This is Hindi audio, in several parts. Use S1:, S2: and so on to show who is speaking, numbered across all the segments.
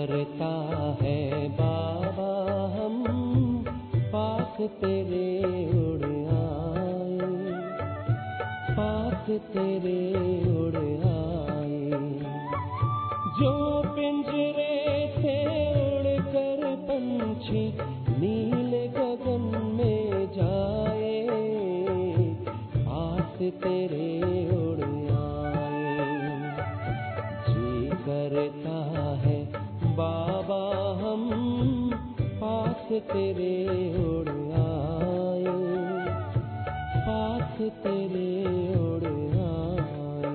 S1: करता है बाबा हम पास तेरे उड़ आए, पास तेरे उड़ आए। जो पिंजरे से उड़कर पंछी नीले गगन में जाए, पास तेरे उड़ आए। जी करता है बाबा हम पास तेरे उड़ आए, पास तेरे उड़ आए।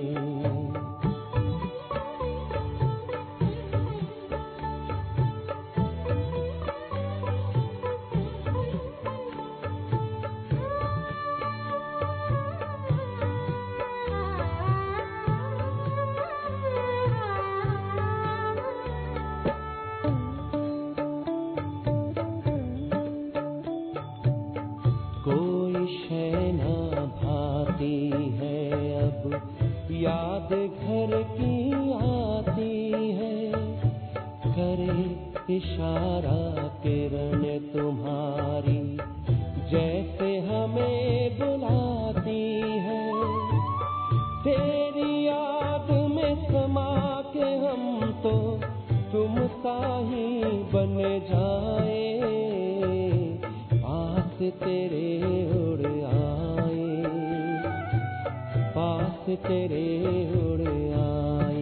S1: कोई शय न भाती है अब याद घर की आती है, करे इशारा किरण तुम्हारी जैसे हमें बुलाती है। तेरी याद में समा के हम तो तुम सा ही बन जाए, पास तेरे उड़ आए, पास तेरे उड़ आए।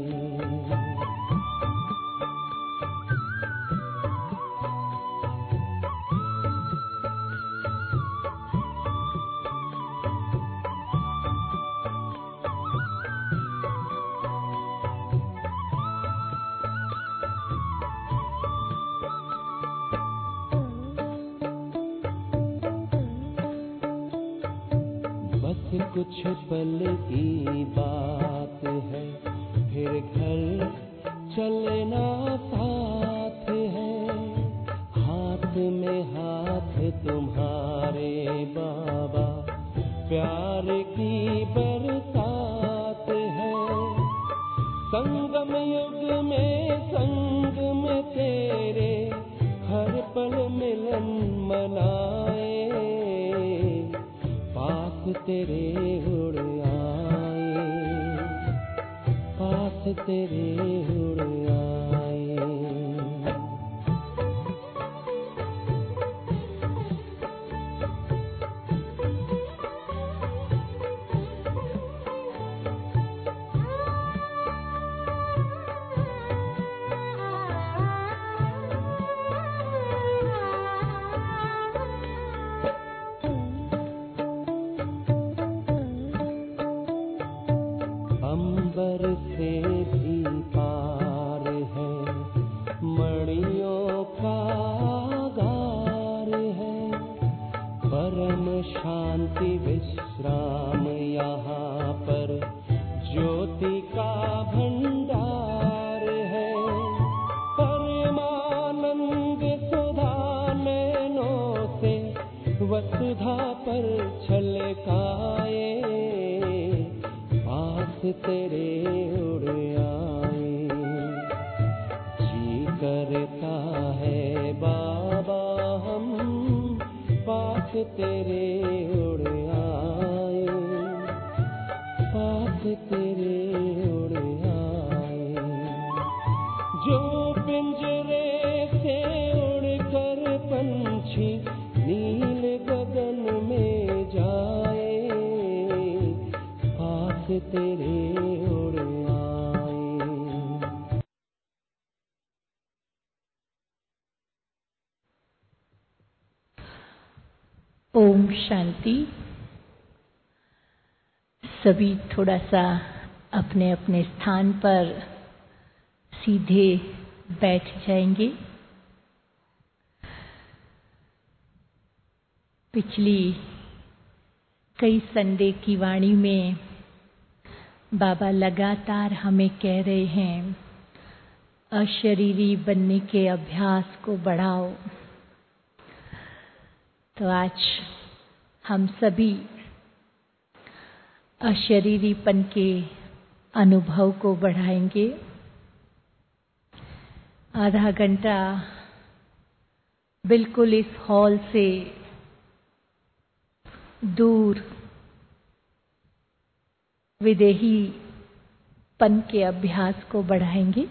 S1: बस कुछ पल की बात है, फिर घर चलना साथ है। हाथ में हाथ तुम्हारे बाबा प्यार की बरसात है। संगम युग में संग में तेरे हर पल मिलन मनाए, पास तेरे उड़ आए, पास तेरे उड़ आए। अंबर से भी पार है, मणियों का गार है। परम शांति विश्राम यहाँ पर ज्योति का भंडार है। परमानंद सुधा नैनों से वसुधा पर छलकाए, पास तेरे उड़ आए। जी करता है बाबा हम पास तेरे उड़ आए, पास तेरे उड़ आए। जो पिंजरे से उड़कर पंछी नील गगन में जाए, पास तेरे उड़ आए।
S2: ओम शांति। सभी थोड़ा सा अपने अपने स्थान पर सीधे बैठ जाएंगे। पिछली कई संडे की वाणी में बाबा लगातार हमें कह रहे हैं, अशरीरी बनने के अभ्यास को बढ़ाओ। तो आज हम सभी अशरीरीपन के अनुभव को बढ़ाएंगे। आधा घंटा बिल्कुल इस हॉल से दूर विदेही पन के अभ्यास को बढ़ाएंगे।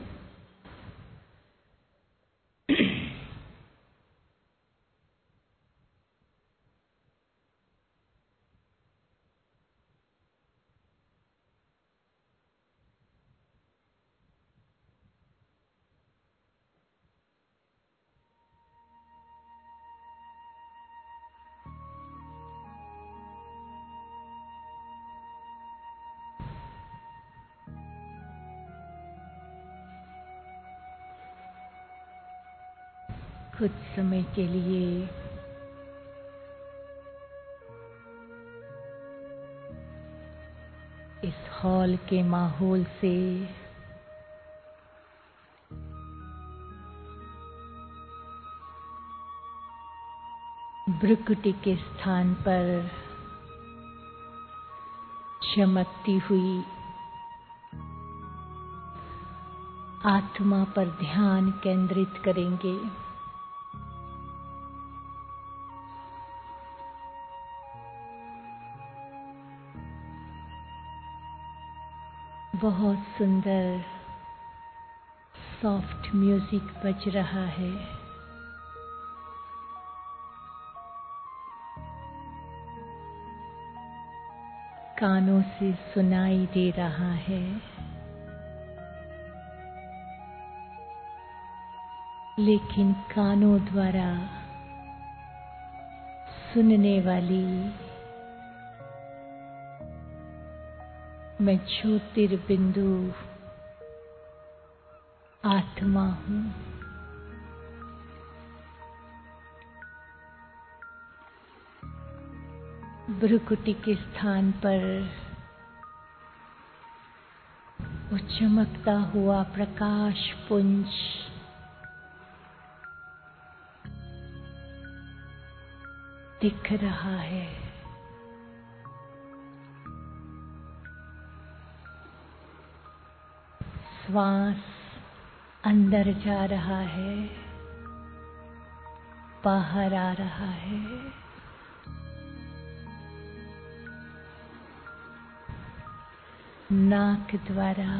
S2: कुछ समय के लिए इस हॉल के माहौल से भ्रुकुटी के स्थान पर चमकती हुई आत्मा पर ध्यान केंद्रित करेंगे। बहुत सुंदर सॉफ्ट म्यूजिक बज रहा है। कानों से सुनाई दे रहा है, लेकिन कानों द्वारा सुनने वाली मैं ज्योतिर्बिंदु आत्मा हूँ। भ्रुकुटी के स्थान पर वो चमकता हुआ प्रकाश पुंज दिख रहा है। श्वास अंदर जा रहा है, बाहर आ रहा है। नाक द्वारा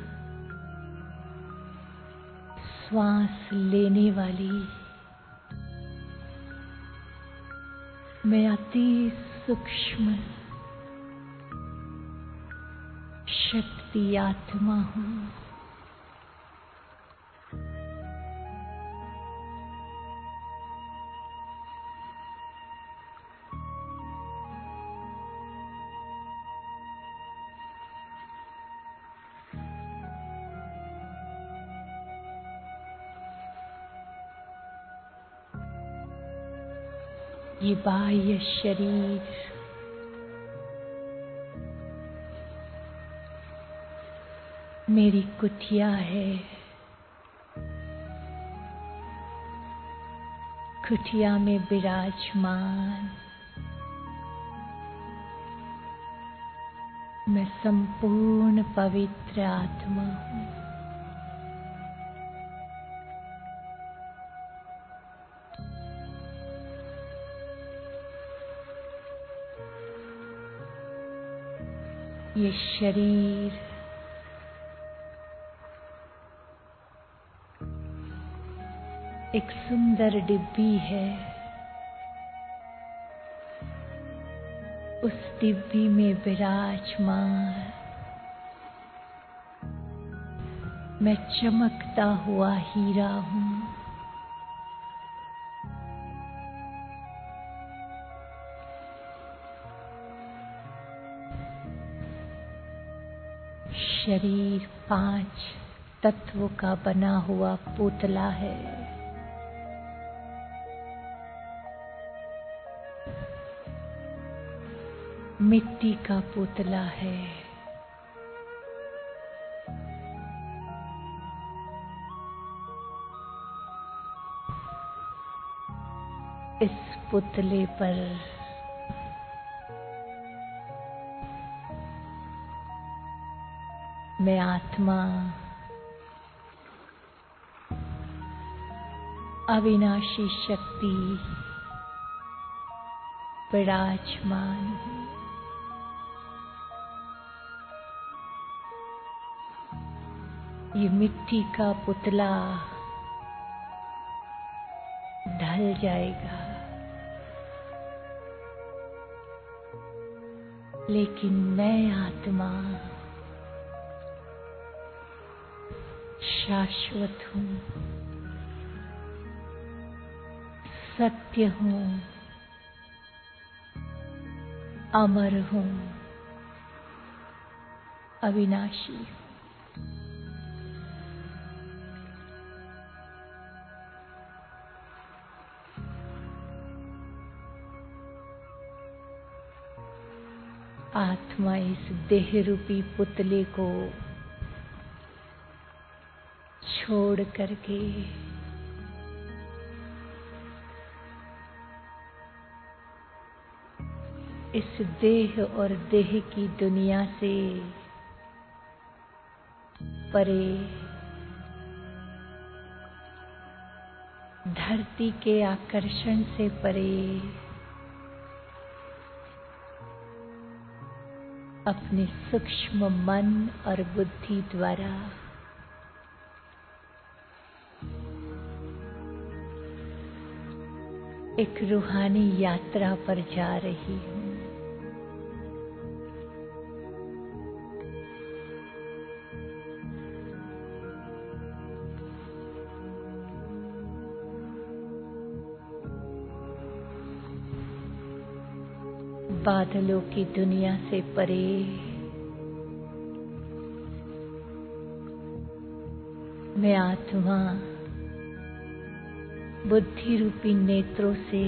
S2: श्वास लेने वाली मैं अति सूक्ष्म शक्ति आत्मा हूँ। ये बाह्य शरीर मेरी कुटिया है। कुटिया में विराजमान मैं संपूर्ण पवित्र आत्मा हूँ। ये शरीर एक सुंदर डिब्बी है। उस डिब्बी में विराजमान मैं चमकता हुआ हीरा हूँ। शरीर 5 तत्वों का बना हुआ पुतला है। मिट्टी का पुतला है। इस पुतले पर मैं आत्मा अविनाशी शक्ति विराजमान है। ये मिट्टी का पुतला ढल जाएगा, लेकिन मैं आत्मा शाश्वत हूँ, सत्य हूँ, अमर हूँ, अविनाशी हूँ। आत्मा इस देह रूपी पुतले को छोड़ करके इस देह और देह की दुनिया से परे, धरती के आकर्षण से परे अपने सूक्ष्म मन और बुद्धि द्वारा एक रूहानी यात्रा पर जा रही हूँ। बादलों की दुनिया से परे मैं आत्मा बुद्धि रूपी नेत्रों से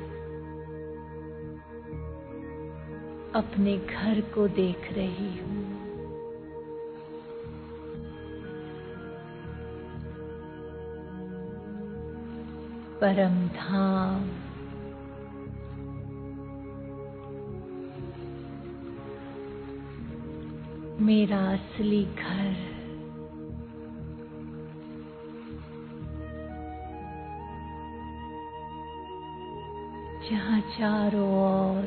S2: अपने घर को देख रही हूँ। परम धाम, मेरा असली घर, जहाँ चारों ओर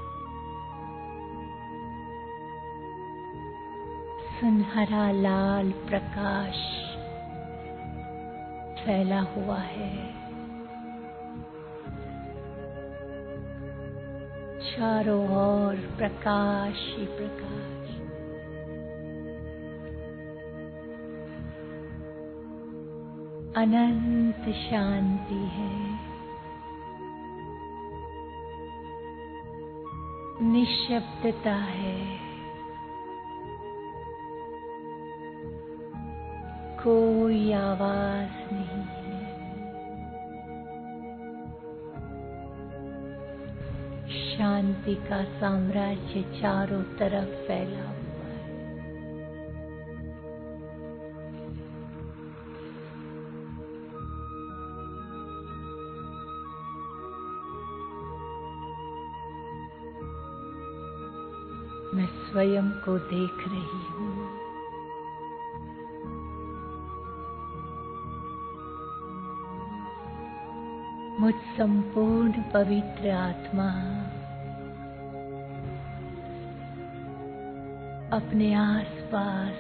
S2: सुनहरा लाल प्रकाश फैला हुआ है। चारों ओर प्रकाश ही प्रकाश। अनंत शांति है, निश्शब्दता है, कोई आवाज नहीं है। शांति का साम्राज्य चारों तरफ फैला हुआ है। मैं स्वयं को देख रही हूँ। मुझ संपूर्ण पवित्र आत्मा अपने आसपास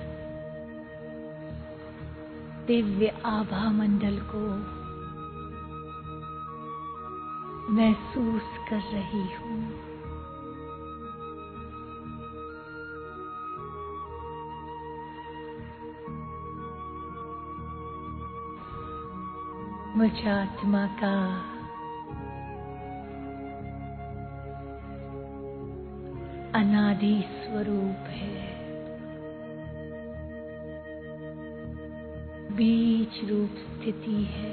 S2: दिव्य आभा मंडल को महसूस कर रही हूँ। मुझ आत्मा का अनादि स्वरूप है, बीज रूप स्थिति है।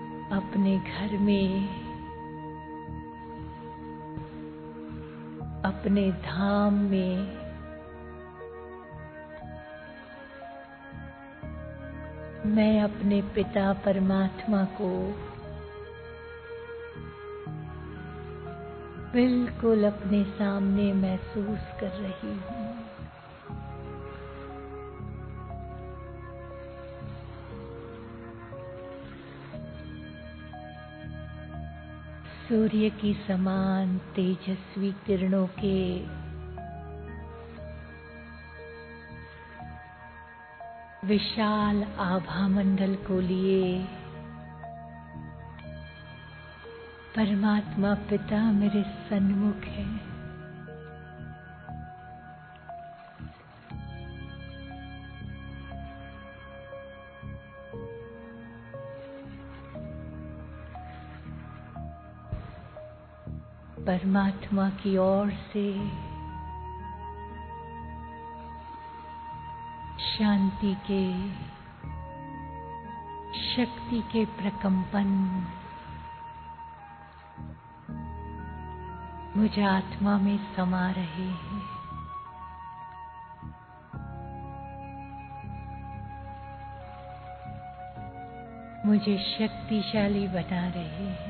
S2: अपने घर में अपने धाम में मैं अपने पिता परमात्मा को बिल्कुल अपने सामने महसूस कर रही हूँ। सूर्य की समान तेजस्वी किरणों के विशाल आभा मंडल को लिए परमात्मा पिता मेरे सन्मुख है। परमात्मा की ओर से शांति के, शक्ति के प्रकंपन मुझे आत्मा में समा रहे हैं। मुझे शक्तिशाली बना रहे हैं।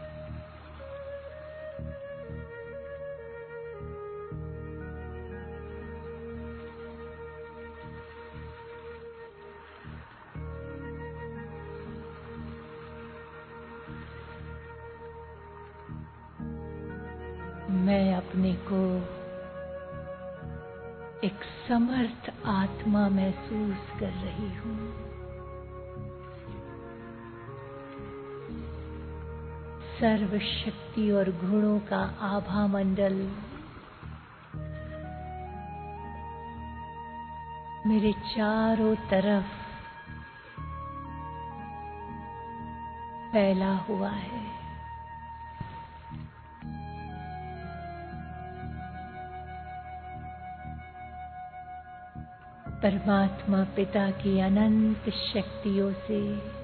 S2: मैं अपने को एक समर्थ आत्मा महसूस कर रही हूँ। सर्व शक्ति और गुणों का आभा मंडल मेरे चारों तरफ फैला हुआ है। परमात्मा पिता की अनंत शक्तियों से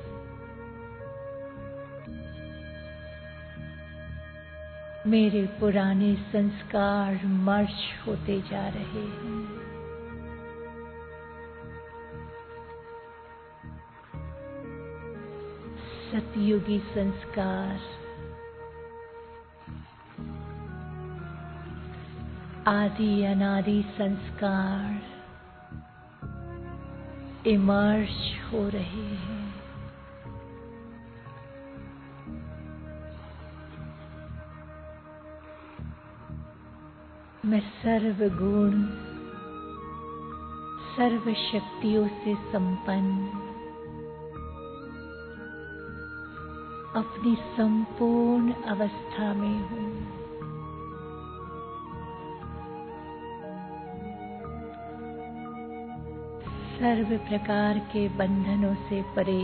S2: मेरे पुराने संस्कार मर्ज होते जा रहे हैं। सतयुगी संस्कार आदि अनादि संस्कार इमर्ज हो रहे हैं। मैं सर्वगुण सर्व शक्तियों से संपन्न अपनी संपूर्ण अवस्था में हूँ। सर्व प्रकार के बंधनों से परे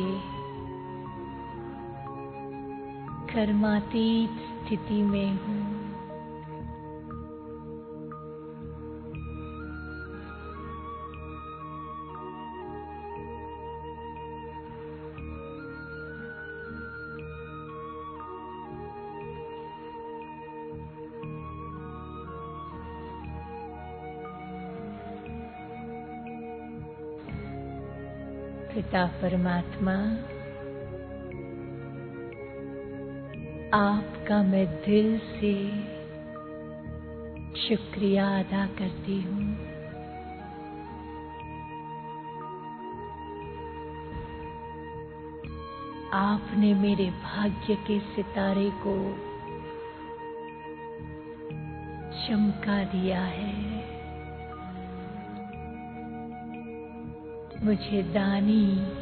S2: कर्मातीत स्थिति में हूँ। पिता परमात्मा, आपका मैं दिल से शुक्रिया अदा करती हूँ। आपने मेरे भाग्य के सितारे को चमका दिया है। मुझे दानी,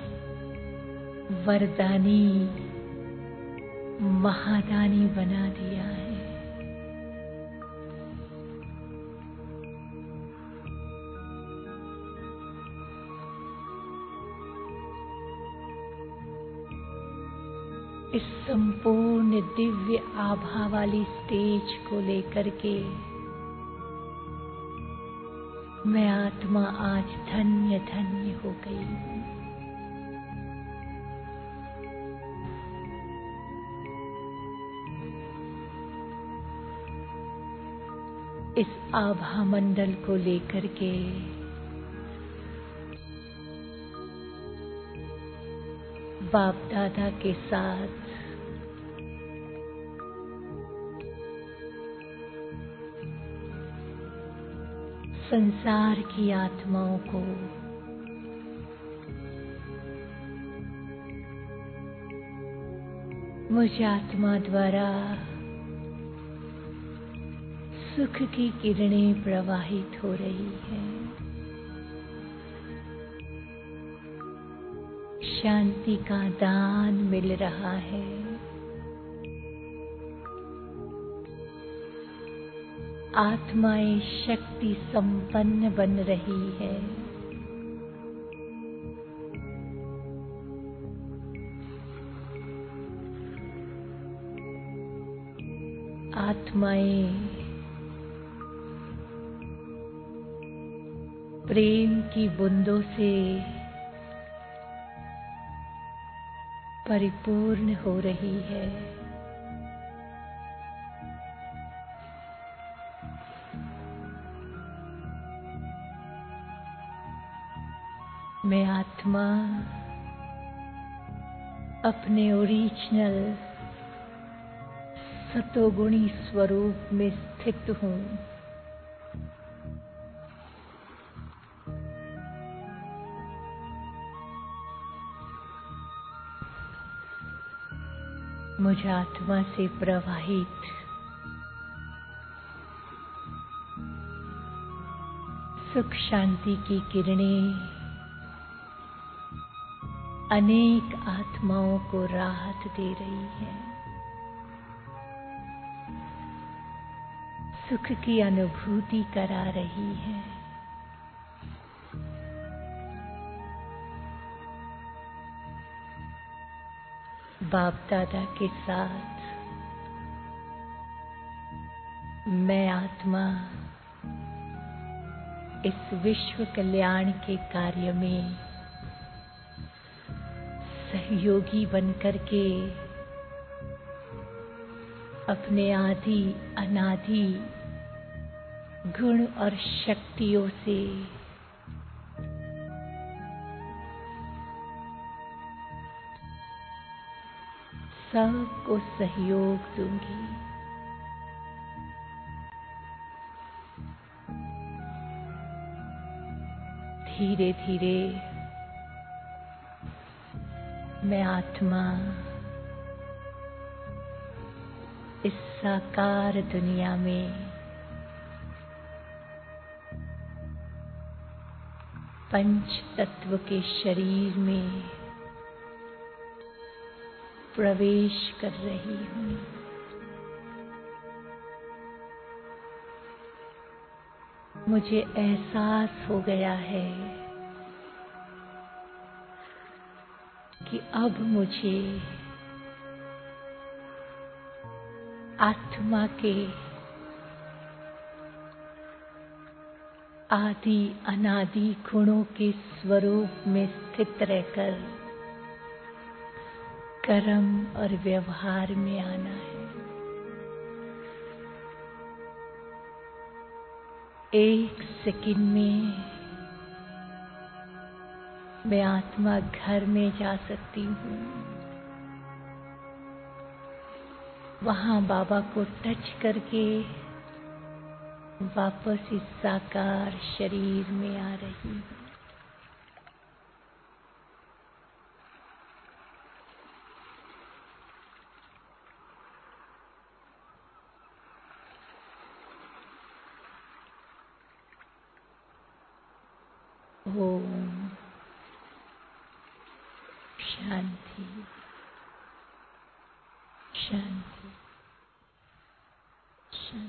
S2: वरदानी, महादानी बना दिया है। इस संपूर्ण दिव्य आभा वाली स्टेज को लेकर के मैं आत्मा आज धन्य धन्य हो गई हूँ। इस आभा मंडल को लेकर के बाप दादा के साथ संसार की आत्माओं को मुझ आत्मा द्वारा सुख की किरणें प्रवाहित हो रही हैं। शांति का दान मिल रहा है। आत्माएं शक्ति संपन्न बन रही है। आत्माएं प्रेम की बूंदों से परिपूर्ण हो रही है। मैं आत्मा अपने ओरिजिनल सतोगुणी स्वरूप में स्थित हूँ। मुझ आत्मा से प्रवाहित सुख शांति की किरणें अनेक आत्माओं को राहत दे रही हैं। सुख की अनुभूति करा रही है। बाप दादा के साथ मैं आत्मा इस विश्व कल्याण के कार्य में सहयोगी बनकर के अपने आदि अनादि गुण और शक्तियों से सबको सहयोग दूंगी। धीरे धीरे मैं आत्मा इस साकार दुनिया में पंच तत्व के शरीर में प्रवेश कर रही हूँ। मुझे एहसास हो गया है कि अब मुझे आत्मा के आदि अनादि गुणों के स्वरूप में स्थित रहकर कर्म और व्यवहार में आना है। एक सेकंड में मैं आत्मा घर में जा सकती हूँ। वहां बाबा को टच करके वापस इस साकार शरीर में आ रही हूँ। ओम शांति शांति शांति।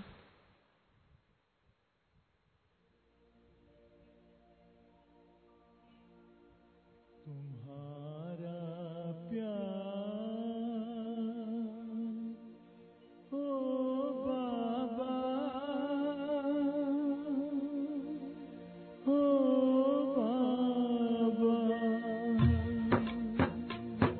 S1: तुम्हारा प्यार ओ बाबा ओ बाबा।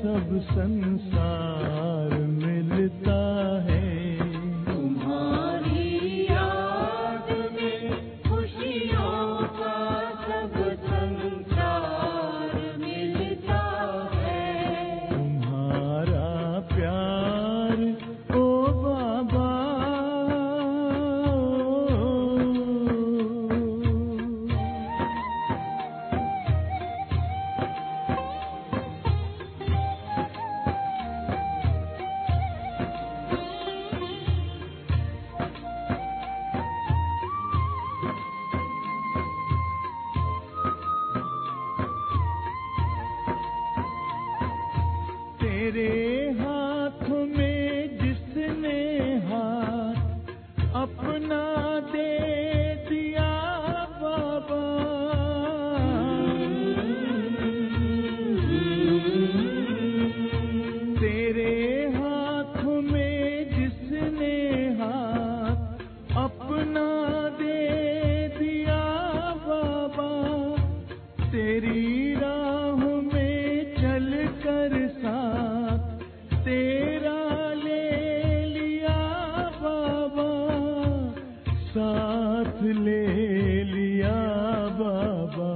S3: सब संसार मिलता है।
S1: तुम्हारी याद में खुशियों का सब संसार मिलता है।
S3: तुम्हारा प्यार ओ बाबा, तेरे हाथ में जिसने हाथ अपना दे दिया बाबा, तेरे हाथ में जिसने हाथ अपना दे दिया बाबा, तेरी राह में चल कर साथ तेरा ले लिया बाबा, साथ ले लिया बाबा।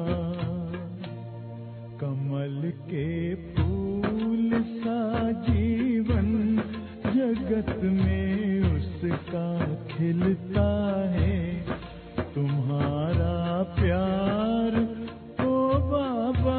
S3: कमल के फूल सा जीवन जगत में उसका खिलता है। तुम्हारा प्यार ओ बाबा,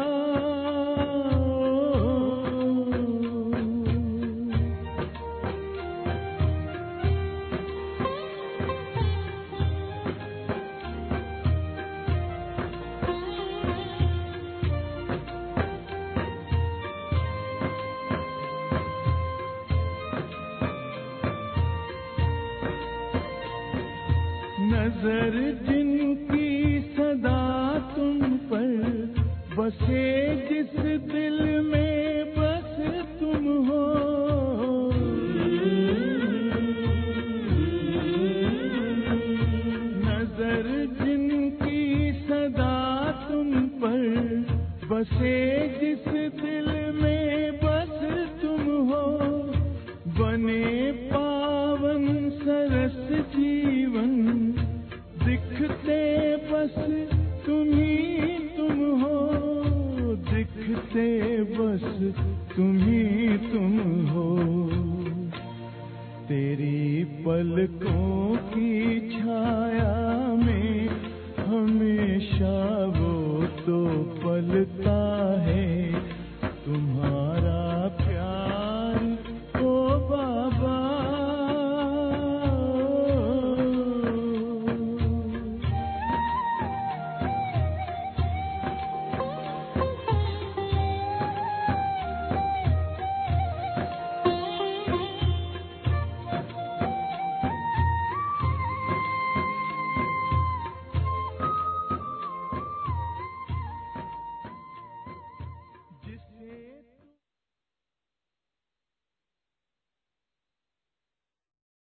S3: नजर जिनकी सदा तुम पर बसे, जिस दिल में बस तुम हो, नजर जिनकी सदा तुम पर बसे, जिस दिल में बस तुम हो, बने पावन सरस जीवन दिखते बस तुम ही तुम हो, दिखते बस तुम ही तुम हो। तेरी पलकों की छाया में हमेशा वो तो पलता है। तुम्हारा